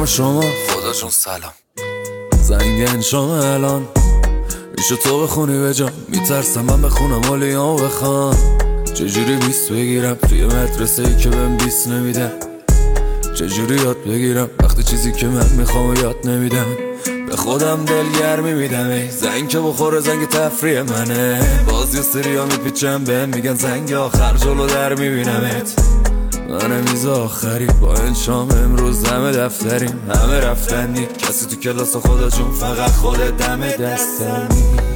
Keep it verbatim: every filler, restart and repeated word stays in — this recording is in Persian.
نام شما خدا جون سلام. زنگ شما الان میشه تو بخونی به جا، میترسم من بخونم ولیامو بخوام. چجوری بیست بگیرم توی مدرسه ای که بهم بیست نمیدن؟ چجوری یاد بگیرم وقتی چیزی که من میخوام یاد نمیدن؟ به خودم دلگرمی میدم ای زنگ که بخوره زنگ تفریح منه. باز یه سریا میپیچم بهم میگن زنگ آخر جلو در میبینمت. من میز آخری با انشام امروز همه دفتریم، همه رفتنی، کسی تو کلاس خدا جون فقط خودت دم دستمی.